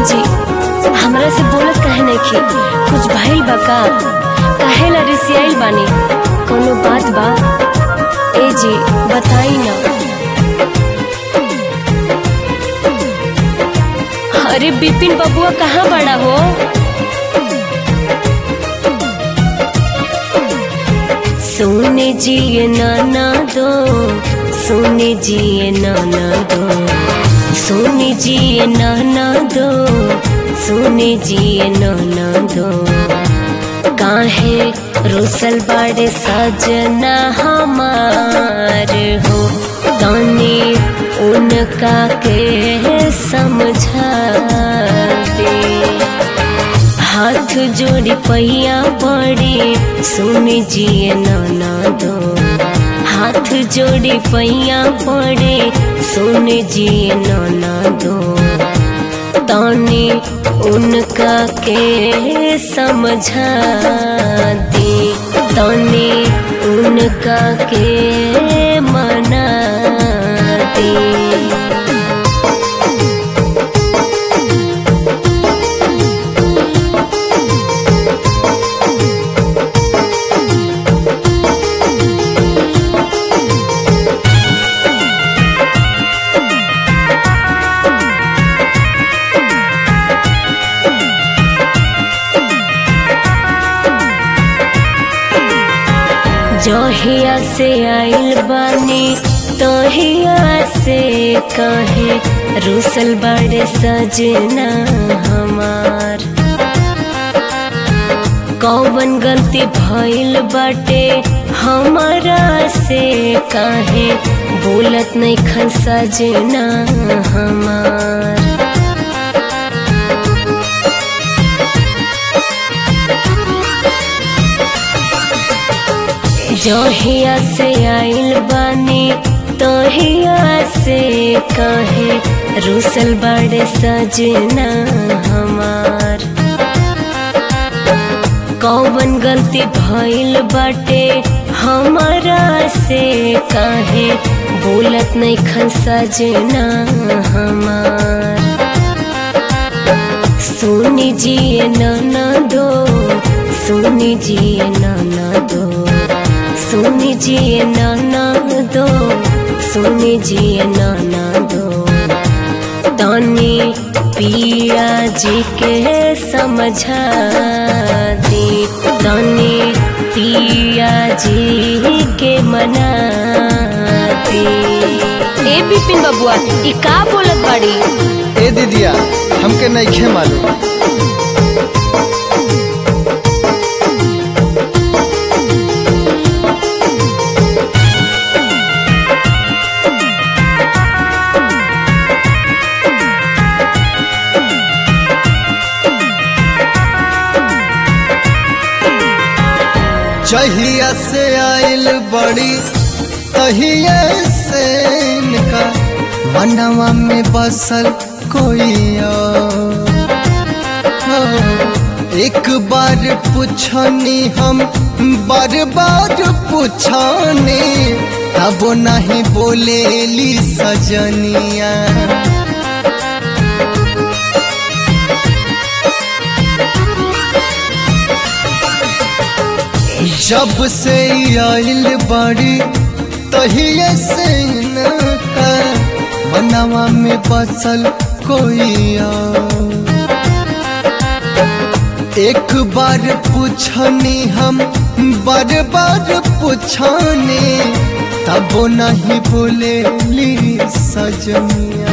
जी हमरा से बोलत काहे नइखे? कुछ भइल बा का? काहेला रिसियाइल बानी? कोनो बात बा? ए जी बताई ना। अरे बिपिन बबुआ कहाँ बड़ा हो? सोने जी ये नाना दो, सोने जी ये नाना दो, सोने जी ये नाना दो, सोने जी ये नाना दो। काहे रुसल बड़े सजना हमार हो, तानी उनका के समझा दे। हाथ जोड़ी पैया पड़ी, सुने जिए नाना दो। हाथ जोड़ी पैया पड़े, सुने जिए नाना दो। तानी उनका के समझा दे, तानी उनका के मना दे। जहिया से आइल बानी तहिया से काहे रुसल बड़े सजना हमार। कौन गलती भइल बाटे हमारा से काहे बोलत नहीं खन सजना हमार। जहिया से आइल बानी तहिया से काहे रुसल बड़े सजना हमार। कौन गलती भइल बाटे हमारा से काहे बोलत नहीं खन सजना हमार। सुनी जिए नाना दो, सुनी जिए नाना दो, सुनी जिए नाना दो, सुनी जिए नाना दो। तानी पिया जी के समझा दे, तानी पिया जी के मना दे। ए बिपिन बबुआ ई का बोलत बाड़ी? ए दीदिया हमके नइखे मालूम। जहिया से आइल बड़ी तहिया से इनका मनवा में बसल कोई एक बार पूछनी हम बार बार पूछनी, तब नहीं बोलेली सजनिया। जब से आइल बड़ी तहिया से इनका मनवा में बसल कोई एक बार पूछनी हम बार बार पूछनी, तब नहीं बोलेली सजनिया।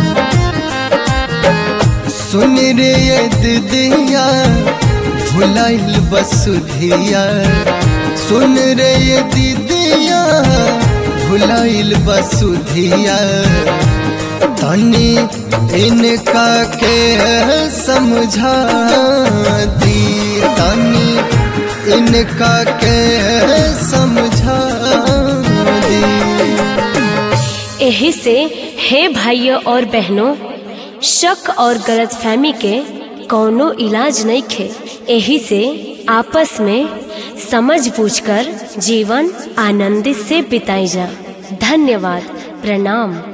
सुन रे ये दीदिया भुलाइल बसुधिया, सुन रे ये दीदिया भुलाइल बसुधिया। तनी इनका के समझा दी, तनी इनका के समझा दी। यही से हे भाइयों और बहनों, शक और गलतफहमी के कौनो इलाज नहीं खे। यही से आपस में समझ बूझकर जीवन आनंदित से बिताई जा। धन्यवाद, प्रणाम।